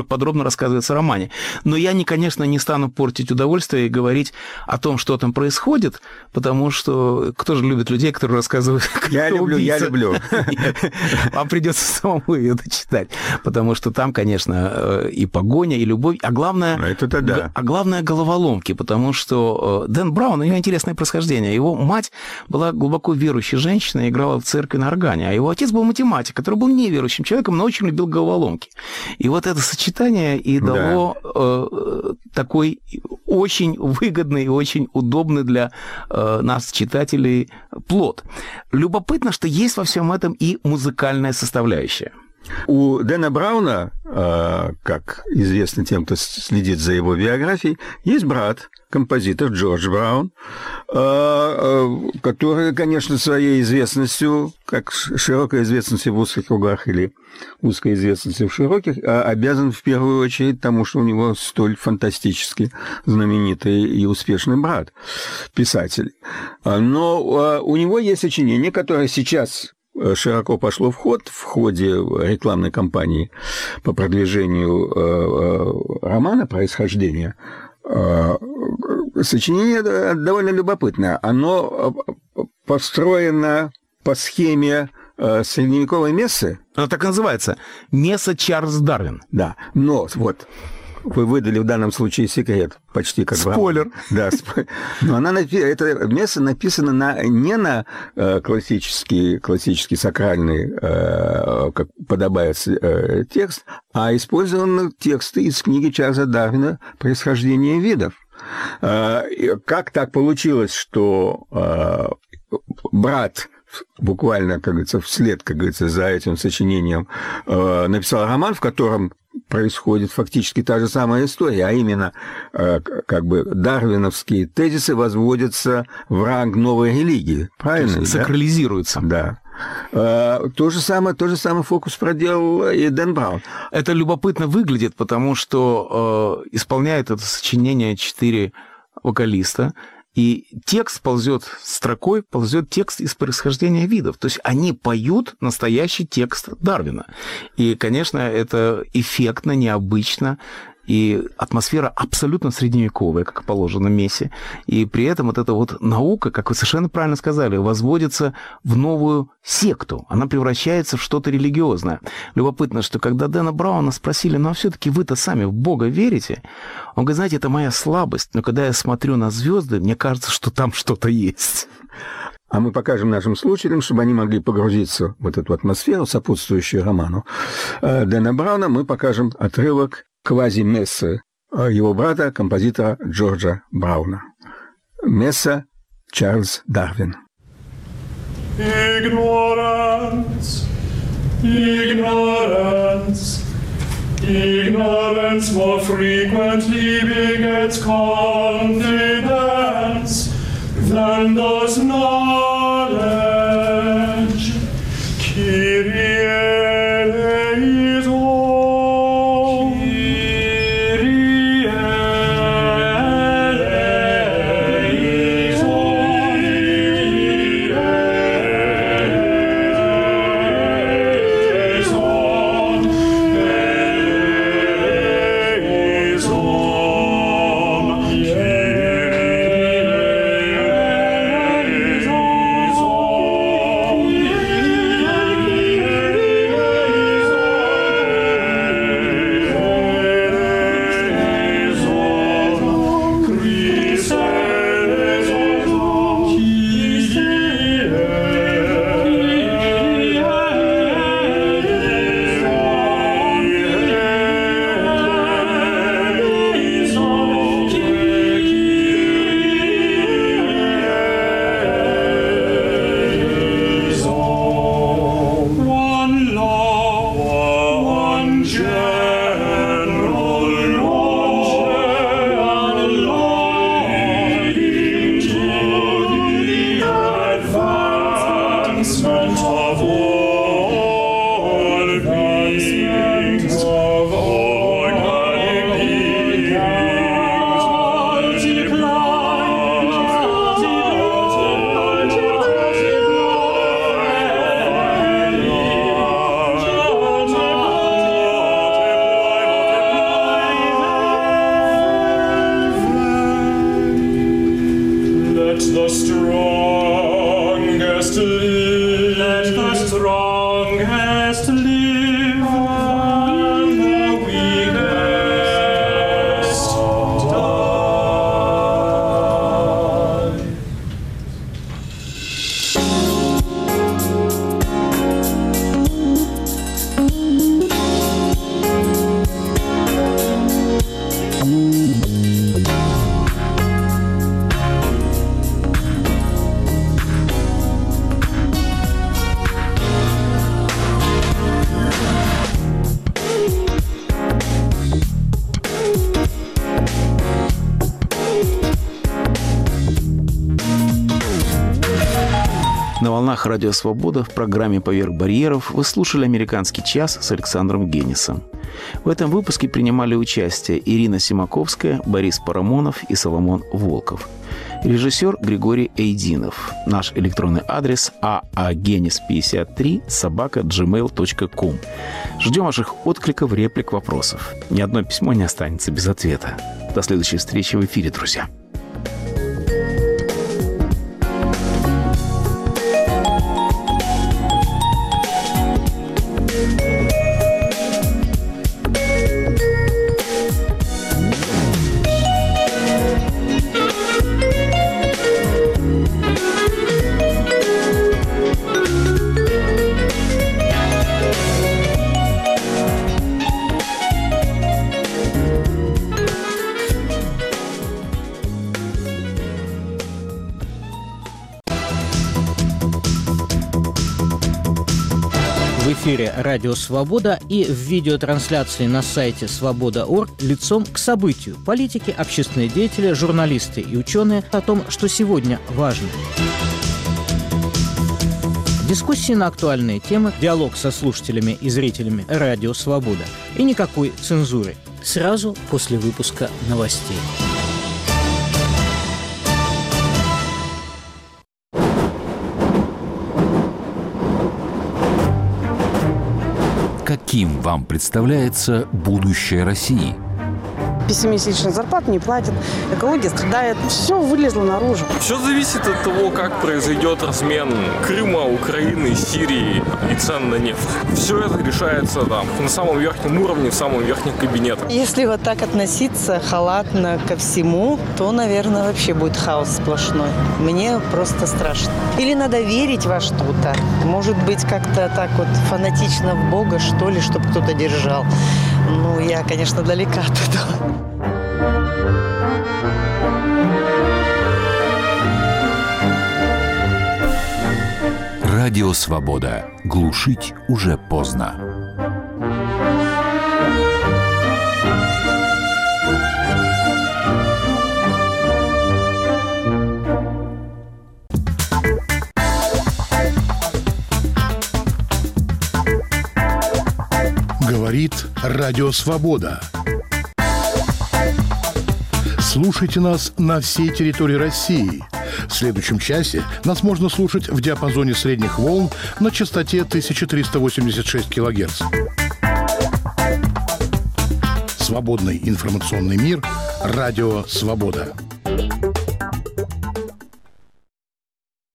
в романе. Но я, конечно, не стану портить удовольствие и говорить о том, что там происходит, потому что кто же любит людей, которые рассказывают, кто убийца? Я люблю. Нет, вам придется самому ее дочитать, потому что там, конечно, и погоня, и любовь, а главное головоломки, потому что Дэн Браун, у него интересное происхождение. Его мать была глубоко верующей женщиной, играла в церкви на органе, а его отец был математик, который был неверующим человеком, но очень любил головоломки. И вот это сочетание и дало такой очень выгодный и очень удобный для нас, читателей, плод. Любопытно, что есть во всем этом и музыкальная составляющая. У Дэна Брауна, как известно тем, кто следит за его биографией, есть брат, композитор Джордж Браун, который, конечно, своей известностью, как широкой известностью в узких кругах или узкой известностью в широких, обязан в первую очередь тому, что у него столь фантастически знаменитый и успешный брат, писатель. Но у него есть сочинение, которое сейчас широко пошло в ход в ходе рекламной кампании по продвижению романа «Происхождение». Сочинение довольно любопытное. Оно построено по схеме средневековой мессы. Оно так и называется. Месса Чарльз Дарвин. Да, но вот... Вы выдали в данном случае секрет, почти как бы. Спойлер. Да, но это место написано не на классический сакральный, как подобает, текст, а использованы тексты из книги Чарльза Дарвина «Происхождение видов». Как так получилось, что брат буквально, как говорится, вслед, как говорится, за этим сочинением написал роман, в котором происходит фактически та же самая история, а именно как бы дарвиновские тезисы возводятся в ранг новой религии, правильно? Сакрализируются. Да. То же самое фокус проделал и Дэн Браун. Это любопытно выглядит, потому что исполняет это сочинение 4 вокалиста, и текст ползет текст из «Происхождения видов». То есть они поют настоящий текст Дарвина. И, конечно, это эффектно, необычно, и атмосфера абсолютно средневековая, как положено Мессе. И при этом вот эта вот наука, как вы совершенно правильно сказали, возводится в новую секту. Она превращается в что-то религиозное. Любопытно, что когда Дэна Брауна спросили, ну а все-таки вы-то сами в Бога верите? Он говорит, знаете, это моя слабость, но когда я смотрю на звезды, мне кажется, что там что-то есть. А мы покажем нашим слушателям, чтобы они могли погрузиться в эту атмосферу, сопутствующую роману Дэна Брауна, мы покажем отрывок квази-мессы его брата, композитора Джорджа Брауна. Месса Чарльз Дарвин. Ignorance, ignorance, Ignorance more frequently begets confidence than does knowledge. Kyrie eleison. Kyrie На волнах Радио Свобода в программе «Поверх барьеров» вы слушали «Американский час» с Александром Генисом. В этом выпуске принимали участие Ирина Симаковская, Борис Парамонов и Соломон Волков. Режиссер Григорий Эйдинов. Наш электронный адрес aagenis53@gmail.com. Ждем ваших откликов, реплик, вопросов. Ни одно письмо не останется без ответа. До следующей встречи в эфире, друзья. В эфире «Радио Свобода» и в видеотрансляции на сайте свобода.орг лицом к событию. Политики, общественные деятели, журналисты и ученые о том, что сегодня важно. Дискуссии на актуальные темы, диалог со слушателями и зрителями «Радио Свобода». И никакой цензуры. Сразу после выпуска новостей. Каким вам представляется будущее России? Пессимистичных зарплат не платят, экология страдает. Все вылезло наружу. Все зависит от того, как произойдет размен Крыма, Украины, Сирии и цен на нефть. Все это решается там на самом верхнем уровне, в самом верхнем кабинете. Если вот так относиться халатно ко всему, то, наверное, вообще будет хаос сплошной. Мне просто страшно. Или надо верить во что-то. Может быть, как-то так вот фанатично в Бога, что ли, чтобы кто-то держал. Ну, я, конечно, далека от этого. Радио Свобода. Глушить уже поздно. Говорит Радио Свобода. Слушайте нас на всей территории России. В следующем часе нас можно слушать в диапазоне средних волн на частоте 1386 кГц. Свободный информационный мир. Радио Свобода.